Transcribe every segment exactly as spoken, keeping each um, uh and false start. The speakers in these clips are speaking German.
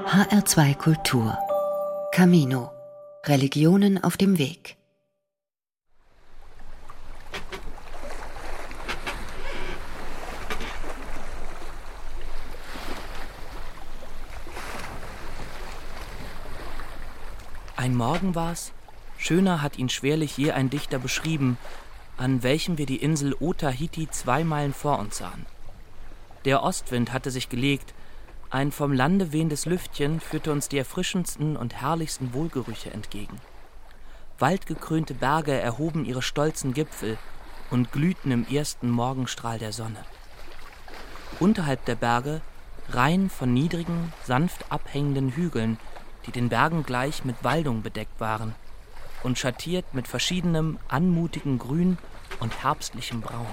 H R zwei Kultur Camino. Religionen auf dem Weg. Ein Morgen war's, schöner hat ihn schwerlich je ein Dichter beschrieben, an welchem wir die Insel Otaheite zwei Meilen vor uns sahen. Der Ostwind hatte sich gelegt, ein vom Lande wehendes Lüftchen führte uns die erfrischendsten und herrlichsten Wohlgerüche entgegen. Waldgekrönte Berge erhoben ihre stolzen Gipfel und glühten im ersten Morgenstrahl der Sonne. Unterhalb der Berge Reihen von niedrigen, sanft abhängenden Hügeln, die den Bergen gleich mit Waldung bedeckt waren und schattiert mit verschiedenem anmutigen Grün und herbstlichem Braun.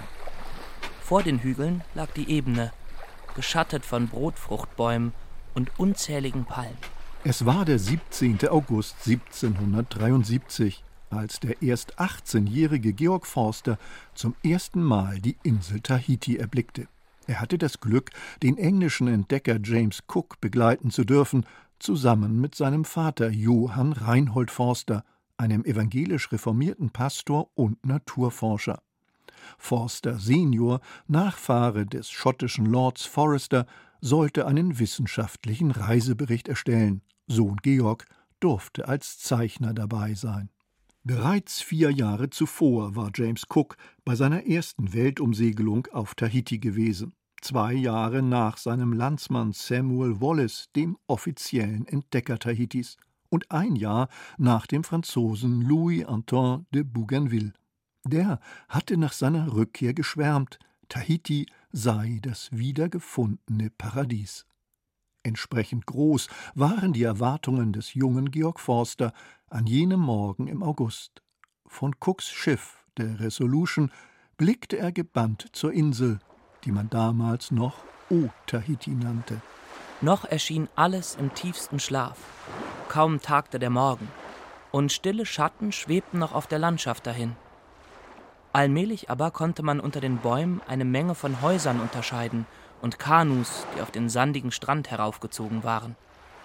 Vor den Hügeln lag die Ebene, geschattet von Brotfruchtbäumen und unzähligen Palmen. Es war der siebzehnten August siebzehnhundertdreiundsiebzig, als der erst achtzehnjährige Georg Forster zum ersten Mal die Insel Tahiti erblickte. Er hatte das Glück, den englischen Entdecker James Cook begleiten zu dürfen, zusammen mit seinem Vater Johann Reinhold Forster, einem evangelisch reformierten Pastor und Naturforscher. Forster Senior, Nachfahre des schottischen Lords Forester, sollte einen wissenschaftlichen Reisebericht erstellen. Sohn Georg durfte als Zeichner dabei sein. Bereits vier Jahre zuvor war James Cook bei seiner ersten Weltumsegelung auf Tahiti gewesen. Zwei Jahre nach seinem Landsmann Samuel Wallis, dem offiziellen Entdecker Tahitis, und ein Jahr nach dem Franzosen Louis-Antoine de Bougainville. Der hatte nach seiner Rückkehr geschwärmt, Tahiti sei das wiedergefundene Paradies. Entsprechend groß waren die Erwartungen des jungen Georg Forster an jenem Morgen im August. Von Cooks Schiff, der Resolution, blickte er gebannt zur Insel, die man damals noch O-Tahiti nannte. Noch erschien alles im tiefsten Schlaf. Kaum tagte der Morgen, und stille Schatten schwebten noch auf der Landschaft dahin. Allmählich aber konnte man unter den Bäumen eine Menge von Häusern unterscheiden und Kanus, die auf den sandigen Strand heraufgezogen waren.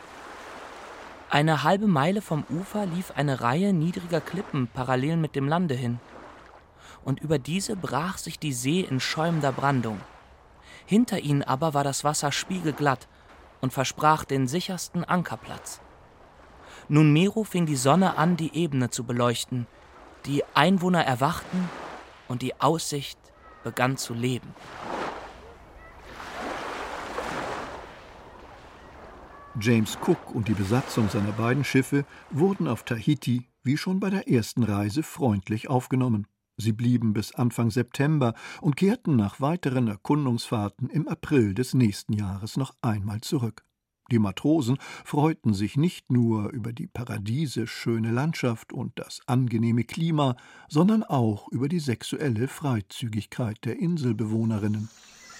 Eine halbe Meile vom Ufer lief eine Reihe niedriger Klippen parallel mit dem Lande hin. Und über diese brach sich die See in schäumender Brandung. Hinter ihnen aber war das Wasser spiegelglatt und versprach den sichersten Ankerplatz. Nunmehro fing die Sonne an, die Ebene zu beleuchten. Die Einwohner erwachten und die Aussicht begann zu leben. James Cook und die Besatzung seiner beiden Schiffe wurden auf Tahiti, wie schon bei der ersten Reise, freundlich aufgenommen. Sie blieben bis Anfang September und kehrten nach weiteren Erkundungsfahrten im April des nächsten Jahres noch einmal zurück. Die Matrosen freuten sich nicht nur über die paradiesisch schöne Landschaft und das angenehme Klima, sondern auch über die sexuelle Freizügigkeit der Inselbewohnerinnen.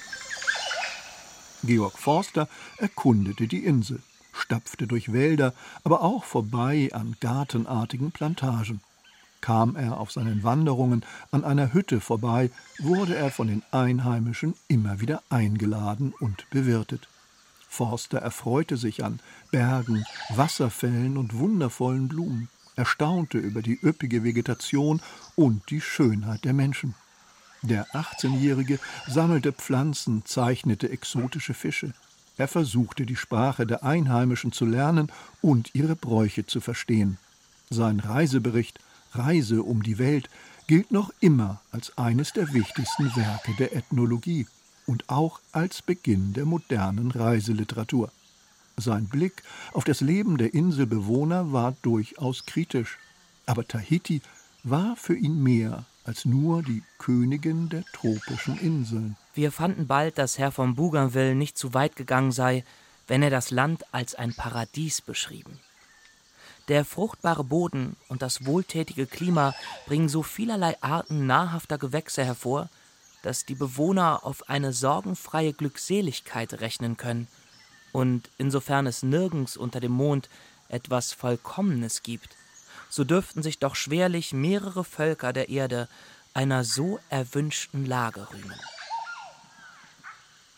Georg Forster erkundete die Insel, stapfte durch Wälder, aber auch vorbei an gartenartigen Plantagen. Kam er auf seinen Wanderungen an einer Hütte vorbei, wurde er von den Einheimischen immer wieder eingeladen und bewirtet. Forster erfreute sich an Bergen, Wasserfällen und wundervollen Blumen. Er staunte über die üppige Vegetation und die Schönheit der Menschen. Der achtzehnjährige sammelte Pflanzen, zeichnete exotische Fische. Er versuchte, die Sprache der Einheimischen zu lernen und ihre Bräuche zu verstehen. Sein Reisebericht »Reise um die Welt« gilt noch immer als eines der wichtigsten Werke der Ethnologie und auch als Beginn der modernen Reiseliteratur. Sein Blick auf das Leben der Inselbewohner war durchaus kritisch. Aber Tahiti war für ihn mehr als nur die Königin der tropischen Inseln. Wir fanden bald, dass Herr von Bougainville nicht zu weit gegangen sei, wenn er das Land als ein Paradies beschrieben. Der fruchtbare Boden und das wohltätige Klima bringen so vielerlei Arten nahrhafter Gewächse hervor, dass die Bewohner auf eine sorgenfreie Glückseligkeit rechnen können. Und insofern es nirgends unter dem Mond etwas Vollkommenes gibt, so dürften sich doch schwerlich mehrere Völker der Erde einer so erwünschten Lage rühmen.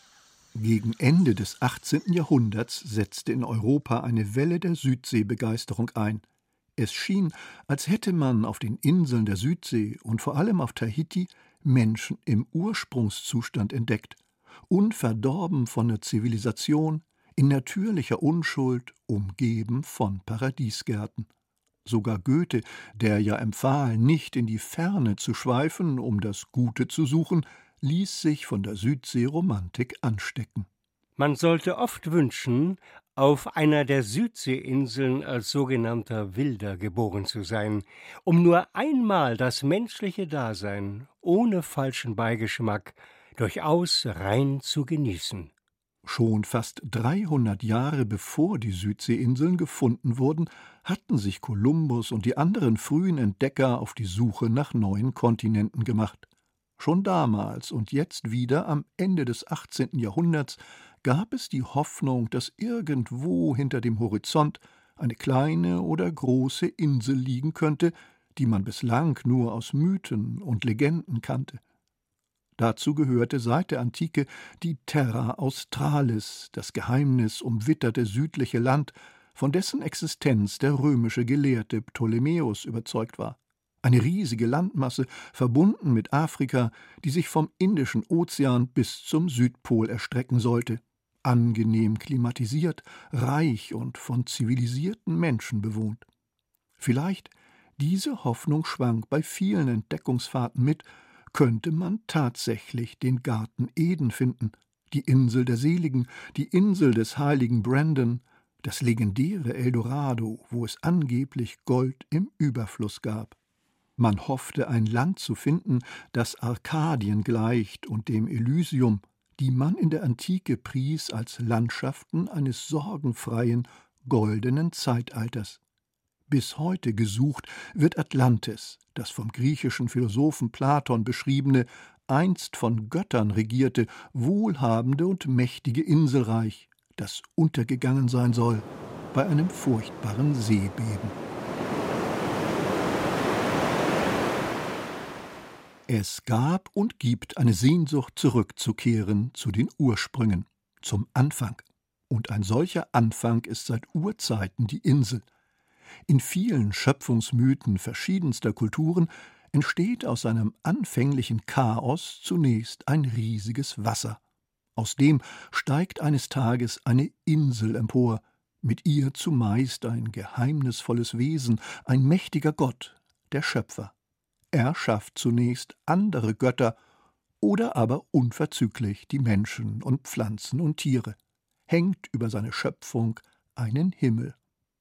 Gegen Ende des achtzehnten Jahrhunderts setzte in Europa eine Welle der Südseebegeisterung ein. Es schien, als hätte man auf den Inseln der Südsee und vor allem auf Tahiti Menschen im Ursprungszustand entdeckt, unverdorben von der Zivilisation, in natürlicher Unschuld, umgeben von Paradiesgärten. Sogar Goethe, der ja empfahl, nicht in die Ferne zu schweifen, um das Gute zu suchen, ließ sich von der Südseeromantik anstecken. Man sollte oft wünschen, auf einer der Südseeinseln als sogenannter Wilder geboren zu sein, um nur einmal das menschliche Dasein ohne falschen Beigeschmack durchaus rein zu genießen. Schon fast dreihundert Jahre bevor die Südseeinseln gefunden wurden, hatten sich Kolumbus und die anderen frühen Entdecker auf die Suche nach neuen Kontinenten gemacht. Schon damals und jetzt wieder am Ende des achtzehnten Jahrhunderts gab es die Hoffnung, dass irgendwo hinter dem Horizont eine kleine oder große Insel liegen könnte, die man bislang nur aus Mythen und Legenden kannte. Dazu gehörte seit der Antike die Terra Australis, das geheimnisumwitterte südliche Land, von dessen Existenz der römische Gelehrte Ptolemäus überzeugt war. Eine riesige Landmasse, verbunden mit Afrika, die sich vom Indischen Ozean bis zum Südpol erstrecken sollte, angenehm klimatisiert, reich und von zivilisierten Menschen bewohnt. Vielleicht, diese Hoffnung schwang bei vielen Entdeckungsfahrten mit, könnte man tatsächlich den Garten Eden finden, die Insel der Seligen, die Insel des heiligen Brandon, das legendäre Eldorado, wo es angeblich Gold im Überfluss gab. Man hoffte, ein Land zu finden, das Arkadien gleicht und dem Elysium, die man in der Antike pries als Landschaften eines sorgenfreien, goldenen Zeitalters. Bis heute gesucht wird Atlantis, das vom griechischen Philosophen Platon beschriebene, einst von Göttern regierte, wohlhabende und mächtige Inselreich, das untergegangen sein soll bei einem furchtbaren Seebeben. Es gab und gibt eine Sehnsucht, zurückzukehren zu den Ursprüngen, zum Anfang. Und ein solcher Anfang ist seit Urzeiten die Insel. In vielen Schöpfungsmythen verschiedenster Kulturen entsteht aus einem anfänglichen Chaos zunächst ein riesiges Wasser. Aus dem steigt eines Tages eine Insel empor, mit ihr zumeist ein geheimnisvolles Wesen, ein mächtiger Gott, der Schöpfer. Er schafft zunächst andere Götter oder aber unverzüglich die Menschen und Pflanzen und Tiere, hängt über seine Schöpfung einen Himmel.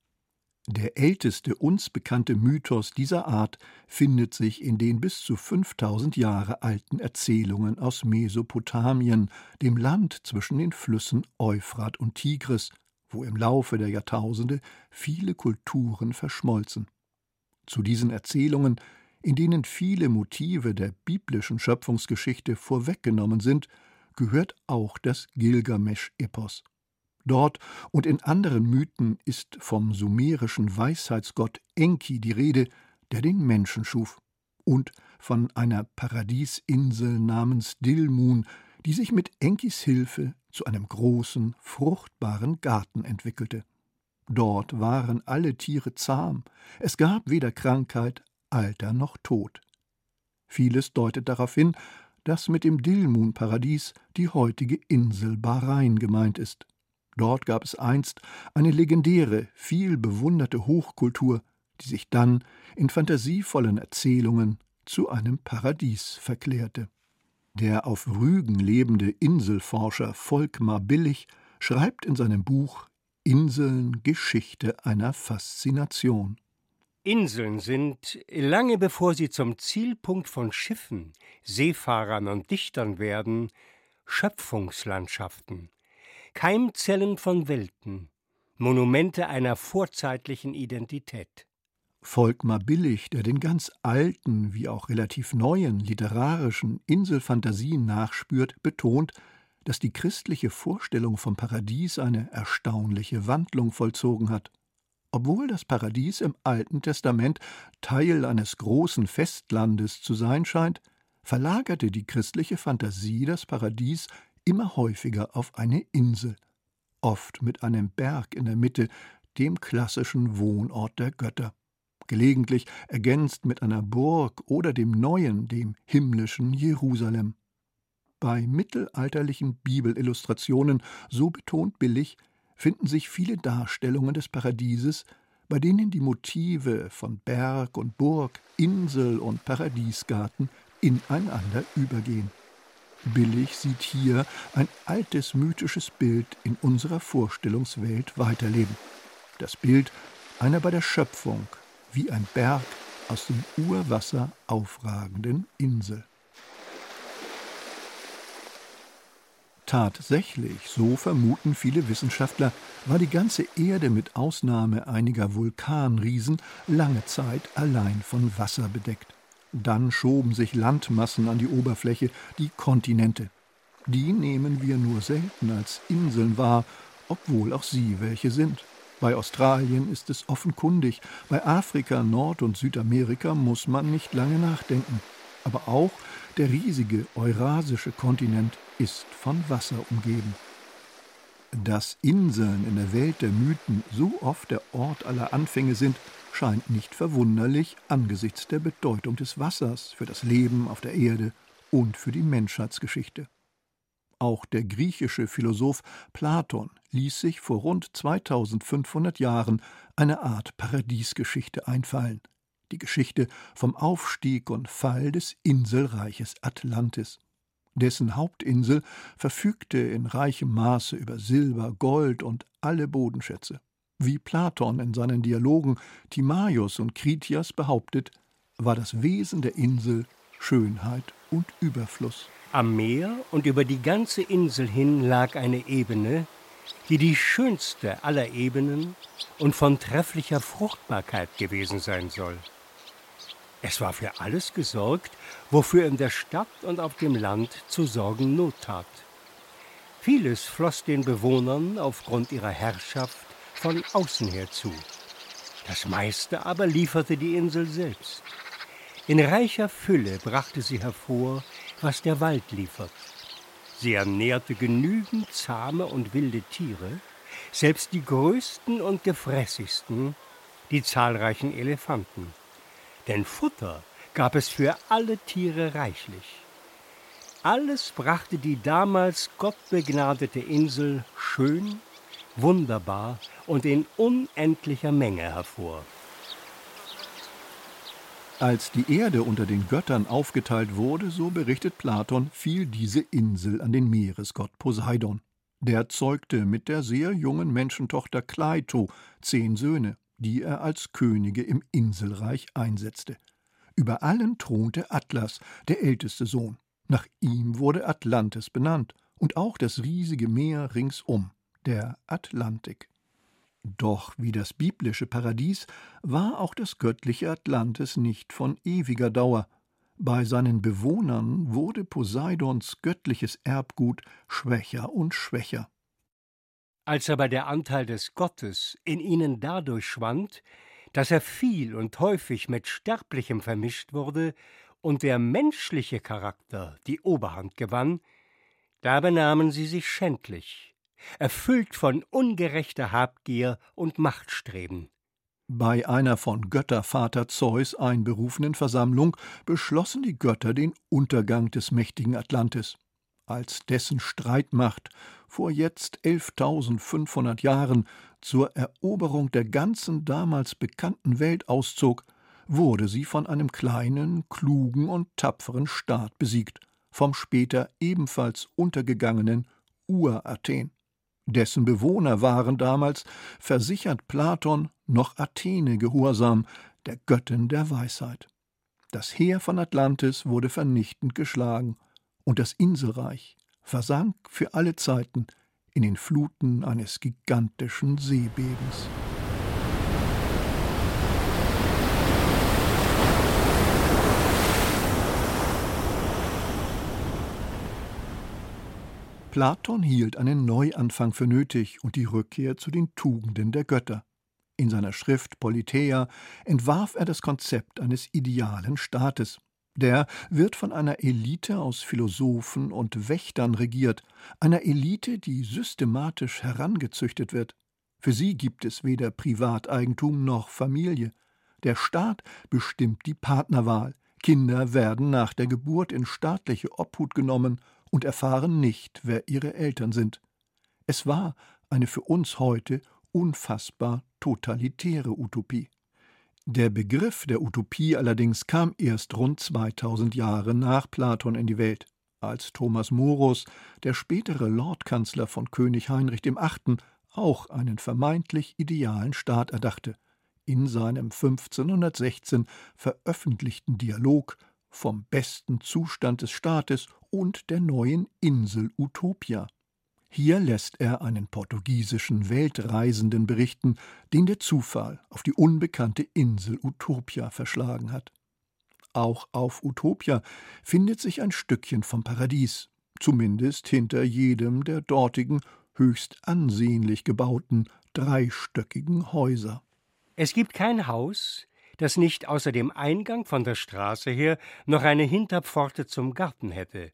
Der älteste uns bekannte Mythos dieser Art findet sich in den bis zu fünftausend Jahre alten Erzählungen aus Mesopotamien, dem Land zwischen den Flüssen Euphrat und Tigris, wo im Laufe der Jahrtausende viele Kulturen verschmolzen. Zu diesen Erzählungen, in denen viele Motive der biblischen Schöpfungsgeschichte vorweggenommen sind, gehört auch das Gilgamesch-Epos. Dort und in anderen Mythen ist vom sumerischen Weisheitsgott Enki die Rede, der den Menschen schuf, und von einer Paradiesinsel namens Dilmun, die sich mit Enkis Hilfe zu einem großen, fruchtbaren Garten entwickelte. Dort waren alle Tiere zahm, es gab weder Krankheit, Alter noch Tod. Vieles deutet darauf hin, dass mit dem Dilmun-Paradies die heutige Insel Bahrain gemeint ist. Dort gab es einst eine legendäre, viel bewunderte Hochkultur, die sich dann in fantasievollen Erzählungen zu einem Paradies verklärte. Der auf Rügen lebende Inselforscher Volkmar Billig schreibt in seinem Buch »Inseln – Geschichte einer Faszination«: Inseln sind, lange bevor sie zum Zielpunkt von Schiffen, Seefahrern und Dichtern werden, Schöpfungslandschaften, Keimzellen von Welten, Monumente einer vorzeitlichen Identität. Volkmar Billig, der den ganz alten wie auch relativ neuen literarischen Inselfantasien nachspürt, betont, dass die christliche Vorstellung vom Paradies eine erstaunliche Wandlung vollzogen hat. Obwohl das Paradies im Alten Testament Teil eines großen Festlandes zu sein scheint, verlagerte die christliche Fantasie das Paradies immer häufiger auf eine Insel, oft mit einem Berg in der Mitte, dem klassischen Wohnort der Götter, gelegentlich ergänzt mit einer Burg oder dem neuen, dem himmlischen Jerusalem. Bei mittelalterlichen Bibelillustrationen, so betont billig, finden sich viele Darstellungen des Paradieses, bei denen die Motive von Berg und Burg, Insel und Paradiesgarten ineinander übergehen. Billig sieht hier ein altes mythisches Bild in unserer Vorstellungswelt weiterleben. Das Bild einer bei der Schöpfung wie ein Berg aus dem Urwasser aufragenden Insel. Tatsächlich, so vermuten viele Wissenschaftler, war die ganze Erde mit Ausnahme einiger Vulkanriesen lange Zeit allein von Wasser bedeckt. Dann schoben sich Landmassen an die Oberfläche, die Kontinente. Die nehmen wir nur selten als Inseln wahr, obwohl auch sie welche sind. Bei Australien ist es offenkundig, bei Afrika, Nord- und Südamerika muss man nicht lange nachdenken. Aber auch der riesige eurasische Kontinent ist von Wasser umgeben. Dass Inseln in der Welt der Mythen so oft der Ort aller Anfänge sind, scheint nicht verwunderlich angesichts der Bedeutung des Wassers für das Leben auf der Erde und für die Menschheitsgeschichte. Auch der griechische Philosoph Platon ließ sich vor rund zweitausendfünfhundert Jahren eine Art Paradiesgeschichte einfallen, die Geschichte vom Aufstieg und Fall des Inselreiches Atlantis. Dessen Hauptinsel verfügte in reichem Maße über Silber, Gold und alle Bodenschätze. Wie Platon in seinen Dialogen Timaios und Kritias behauptet, war das Wesen der Insel Schönheit und Überfluss. Am Meer und über die ganze Insel hin lag eine Ebene, die die schönste aller Ebenen und von trefflicher Fruchtbarkeit gewesen sein soll. Es war für alles gesorgt, wofür in der Stadt und auf dem Land zu sorgen Not tat. Vieles floss den Bewohnern aufgrund ihrer Herrschaft von außen her zu. Das meiste aber lieferte die Insel selbst. In reicher Fülle brachte sie hervor, was der Wald liefert. Sie ernährte genügend zahme und wilde Tiere, selbst die größten und gefräßigsten, die zahlreichen Elefanten. Denn Futter gab es für alle Tiere reichlich. Alles brachte die damals gottbegnadete Insel schön, wunderbar und in unendlicher Menge hervor. Als die Erde unter den Göttern aufgeteilt wurde, so berichtet Platon, fiel diese Insel an den Meeresgott Poseidon. Der zeugte mit der sehr jungen Menschentochter Kleito zehn Söhne, die er als Könige im Inselreich einsetzte. Über allen thronte Atlas, der älteste Sohn. Nach ihm wurde Atlantis benannt und auch das riesige Meer ringsum, der Atlantik. Doch wie das biblische Paradies war auch das göttliche Atlantis nicht von ewiger Dauer. Bei seinen Bewohnern wurde Poseidons göttliches Erbgut schwächer und schwächer. Als aber der Anteil des Gottes in ihnen dadurch schwand, dass er viel und häufig mit Sterblichem vermischt wurde und der menschliche Charakter die Oberhand gewann, da benahmen sie sich schändlich, erfüllt von ungerechter Habgier und Machtstreben. Bei einer von Göttervater Zeus einberufenen Versammlung beschlossen die Götter den Untergang des mächtigen Atlantis. Als dessen Streitmacht vor jetzt elftausendfünfhundert Jahren zur Eroberung der ganzen damals bekannten Welt auszog, wurde sie von einem kleinen, klugen und tapferen Staat besiegt, vom später ebenfalls untergegangenen Ur-Athen. Dessen Bewohner waren damals, versichert Platon, noch Athene gehorsam, der Göttin der Weisheit. Das Heer von Atlantis wurde vernichtend geschlagen, und das Inselreich versank für alle Zeiten in den Fluten eines gigantischen Seebebens. Platon hielt einen Neuanfang für nötig und die Rückkehr zu den Tugenden der Götter. In seiner Schrift Politeia entwarf er das Konzept eines idealen Staates. Der wird von einer Elite aus Philosophen und Wächtern regiert, einer Elite, die systematisch herangezüchtet wird. Für sie gibt es weder Privateigentum noch Familie. Der Staat bestimmt die Partnerwahl. Kinder werden nach der Geburt in staatliche Obhut genommen und erfahren nicht, wer ihre Eltern sind. Es war eine für uns heute unfassbar totalitäre Utopie. Der Begriff der Utopie allerdings kam erst rund zweitausend Jahre nach Platon in die Welt, als Thomas Morus, der spätere Lordkanzler von König Heinrich der Achte, auch einen vermeintlich idealen Staat erdachte, in seinem fünfzehnhundertsechzehn veröffentlichten Dialog vom besten Zustand des Staates und der neuen Insel Utopia. Hier lässt er einen portugiesischen Weltreisenden berichten, den der Zufall auf die unbekannte Insel Utopia verschlagen hat. Auch auf Utopia findet sich ein Stückchen vom Paradies, zumindest hinter jedem der dortigen, höchst ansehnlich gebauten, dreistöckigen Häuser. Es gibt kein Haus, das nicht außer dem Eingang von der Straße her noch eine Hinterpforte zum Garten hätte.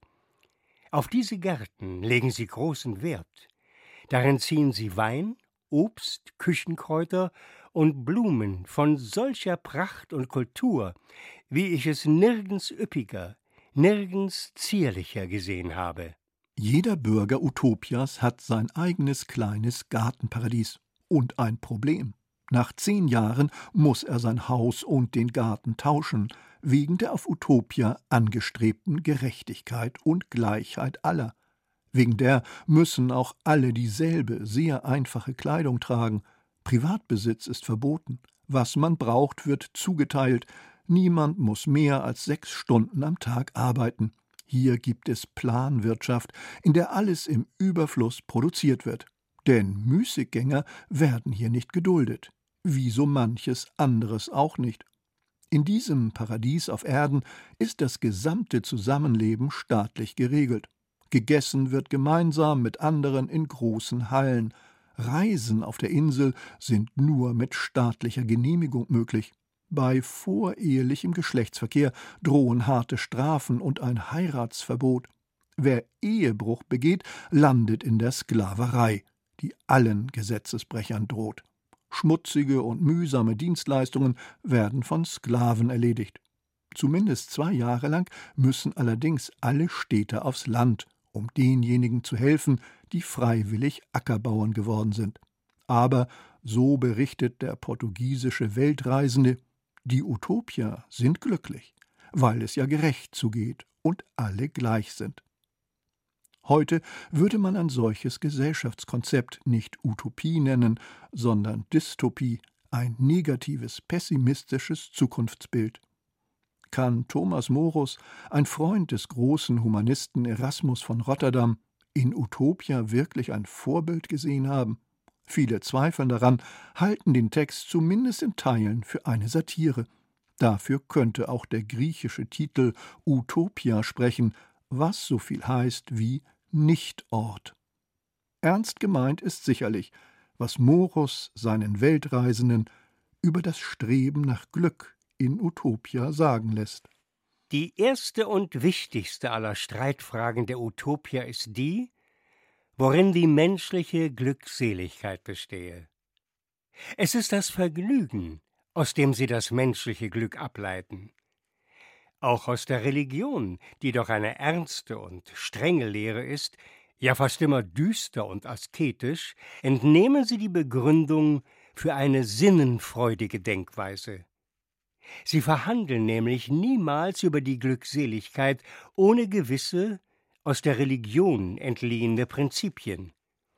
Auf diese Gärten legen sie großen Wert. Darin ziehen sie Wein, Obst, Küchenkräuter und Blumen von solcher Pracht und Kultur, wie ich es nirgends üppiger, nirgends zierlicher gesehen habe. Jeder Bürger Utopias hat sein eigenes kleines Gartenparadies. Und ein Problem. Nach zehn Jahren muss er sein Haus und den Garten tauschen, wegen der auf Utopia angestrebten Gerechtigkeit und Gleichheit aller. Wegen der müssen auch alle dieselbe, sehr einfache Kleidung tragen. Privatbesitz ist verboten. Was man braucht, wird zugeteilt. Niemand muss mehr als sechs Stunden am Tag arbeiten. Hier gibt es Planwirtschaft, in der alles im Überfluss produziert wird. Denn Müßiggänger werden hier nicht geduldet, wie so manches anderes auch nicht. In diesem Paradies auf Erden ist das gesamte Zusammenleben staatlich geregelt. Gegessen wird gemeinsam mit anderen in großen Hallen. Reisen auf der Insel sind nur mit staatlicher Genehmigung möglich. Bei vorehelichem Geschlechtsverkehr drohen harte Strafen und ein Heiratsverbot. Wer Ehebruch begeht, landet in der Sklaverei, die allen Gesetzesbrechern droht. Schmutzige und mühsame Dienstleistungen werden von Sklaven erledigt. Zumindest zwei Jahre lang müssen allerdings alle Städter aufs Land, um denjenigen zu helfen, die freiwillig Ackerbauern geworden sind. Aber, so berichtet der portugiesische Weltreisende, die Utopier sind glücklich, weil es ja gerecht zugeht und alle gleich sind. Heute würde man ein solches Gesellschaftskonzept nicht Utopie nennen, sondern Dystopie, ein negatives, pessimistisches Zukunftsbild. Kann Thomas Morus, ein Freund des großen Humanisten Erasmus von Rotterdam, in Utopia wirklich ein Vorbild gesehen haben? Viele zweifeln daran, halten den Text zumindest in Teilen für eine Satire. Dafür könnte auch der griechische Titel Utopia sprechen, was so viel heißt wie Nichtort. Ernst gemeint ist sicherlich, was Morus seinen Weltreisenden über das Streben nach Glück in Utopia sagen lässt. Die erste und wichtigste aller Streitfragen der Utopia ist die, worin die menschliche Glückseligkeit bestehe. Es ist das Vergnügen, aus dem sie das menschliche Glück ableiten. Auch aus der Religion, die doch eine ernste und strenge Lehre ist, ja fast immer düster und asketisch, entnehmen sie die Begründung für eine sinnenfreudige Denkweise. Sie verhandeln nämlich niemals über die Glückseligkeit ohne gewisse, aus der Religion entliehene Prinzipien.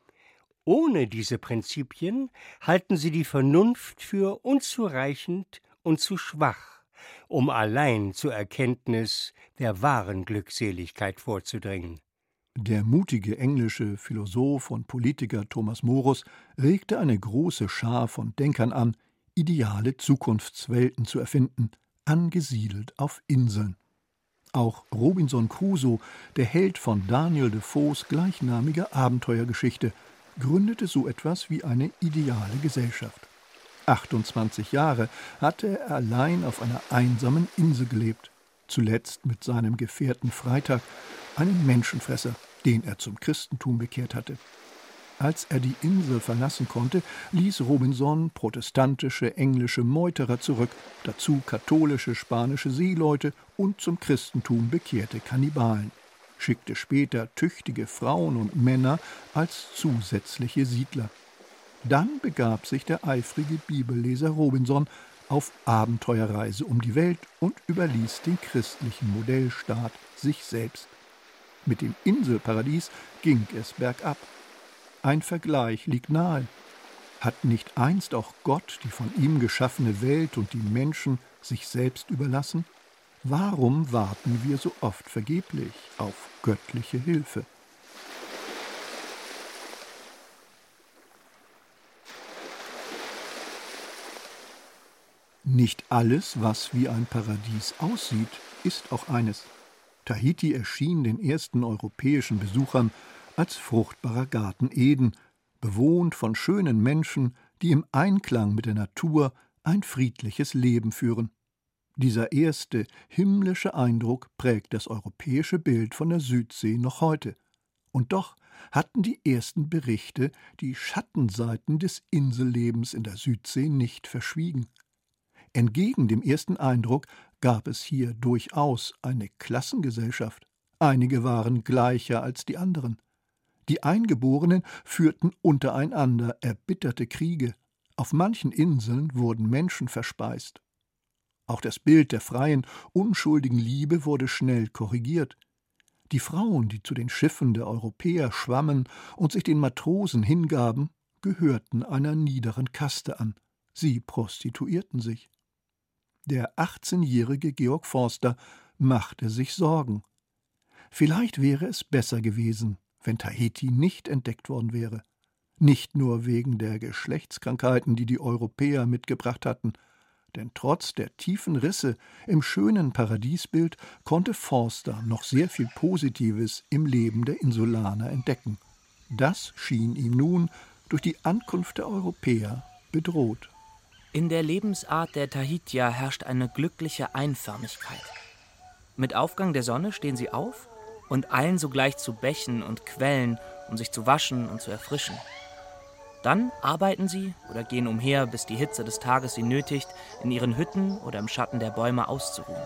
Ohne diese Prinzipien halten sie die Vernunft für unzureichend und zu schwach, um allein zur Erkenntnis der wahren Glückseligkeit vorzudringen. Der mutige englische Philosoph und Politiker Thomas Morus regte eine große Schar von Denkern an, ideale Zukunftswelten zu erfinden, angesiedelt auf Inseln. Auch Robinson Crusoe, der Held von Daniel Defoes gleichnamiger Abenteuergeschichte, gründete so etwas wie eine ideale Gesellschaft. achtundzwanzig Jahre hatte er allein auf einer einsamen Insel gelebt. zuletzt mit seinem Gefährten Freitag, einen Menschenfresser, den er zum Christentum bekehrt hatte. Als er die Insel verlassen konnte, ließ Robinson protestantische englische Meuterer zurück, dazu katholische spanische Seeleute und zum Christentum bekehrte Kannibalen, schickte später tüchtige Frauen und Männer als zusätzliche Siedler. Dann begab sich der eifrige Bibelleser Robinson auf Abenteuerreise um die Welt und überließ den christlichen Modellstaat sich selbst. Mit dem Inselparadies ging es bergab. Ein Vergleich liegt nahe. Hat nicht einst auch Gott die von ihm geschaffene Welt und die Menschen sich selbst überlassen? Warum warten wir so oft vergeblich auf göttliche Hilfe? Nicht alles, was wie ein Paradies aussieht, ist auch eines. Tahiti erschien den ersten europäischen Besuchern als fruchtbarer Garten Eden, bewohnt von schönen Menschen, die im Einklang mit der Natur ein friedliches Leben führen. Dieser erste himmlische Eindruck prägt das europäische Bild von der Südsee noch heute. Und doch hatten die ersten Berichte die Schattenseiten des Insellebens in der Südsee nicht verschwiegen. Entgegen dem ersten Eindruck gab es hier durchaus eine Klassengesellschaft. Einige waren gleicher als die anderen. Die Eingeborenen führten untereinander erbitterte Kriege. Auf manchen Inseln wurden Menschen verspeist. Auch das Bild der freien, unschuldigen Liebe wurde schnell korrigiert. Die Frauen, die zu den Schiffen der Europäer schwammen und sich den Matrosen hingaben, gehörten einer niederen Kaste an. Sie prostituierten sich. Der achtzehnjährige Georg Forster machte sich Sorgen. Vielleicht wäre es besser gewesen, wenn Tahiti nicht entdeckt worden wäre. Nicht nur wegen der Geschlechtskrankheiten, die die Europäer mitgebracht hatten, denn trotz der tiefen Risse im schönen Paradiesbild konnte Forster noch sehr viel Positives im Leben der Insulaner entdecken. Das schien ihm nun durch die Ankunft der Europäer bedroht. In der Lebensart der Tahitier herrscht eine glückliche Einförmigkeit. Mit Aufgang der Sonne stehen sie auf und eilen sogleich zu Bächen und Quellen, um sich zu waschen und zu erfrischen. Dann arbeiten sie oder gehen umher, bis die Hitze des Tages sie nötigt, in ihren Hütten oder im Schatten der Bäume auszuruhen.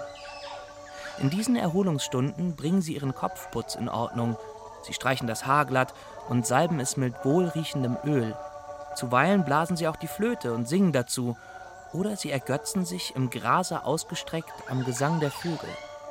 In diesen Erholungsstunden bringen sie ihren Kopfputz in Ordnung, sie streichen das Haar glatt und salben es mit wohlriechendem Öl. Zuweilen blasen sie auch die Flöte und singen dazu, oder sie ergötzen sich im Grase ausgestreckt am Gesang der Vögel.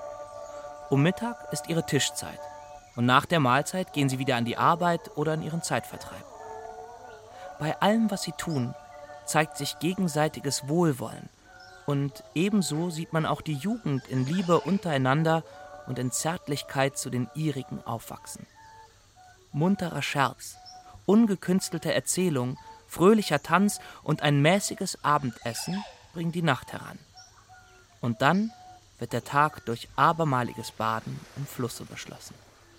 Um Mittag ist ihre Tischzeit und nach der Mahlzeit gehen sie wieder an die Arbeit oder an ihren Zeitvertreib. Bei allem, was sie tun, zeigt sich gegenseitiges Wohlwollen und ebenso sieht man auch die Jugend in Liebe untereinander und in Zärtlichkeit zu den ihrigen aufwachsen. Munterer Scherz, ungekünstelte Erzählung, fröhlicher Tanz und ein mäßiges Abendessen bringen die Nacht heran. Und dann wird der Tag durch abermaliges Baden im Flusse beschlossen.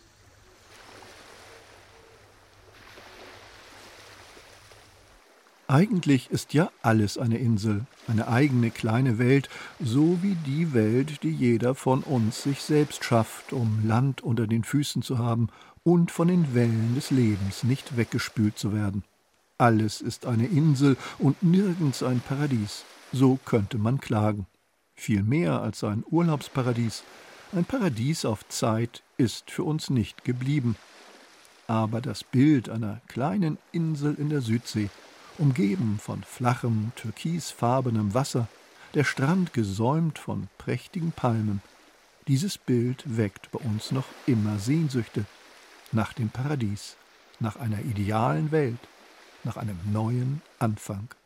Eigentlich ist ja alles eine Insel, eine eigene kleine Welt, so wie die Welt, die jeder von uns sich selbst schafft, um Land unter den Füßen zu haben und von den Wellen des Lebens nicht weggespült zu werden. Alles ist eine Insel und nirgends ein Paradies. So könnte man klagen. Viel mehr als ein Urlaubsparadies. Ein Paradies auf Zeit ist für uns nicht geblieben. Aber das Bild einer kleinen Insel in der Südsee, umgeben von flachem, türkisfarbenem Wasser, der Strand gesäumt von prächtigen Palmen, dieses Bild weckt bei uns noch immer Sehnsüchte nach dem Paradies, nach einer idealen Welt, nach einem neuen Anfang.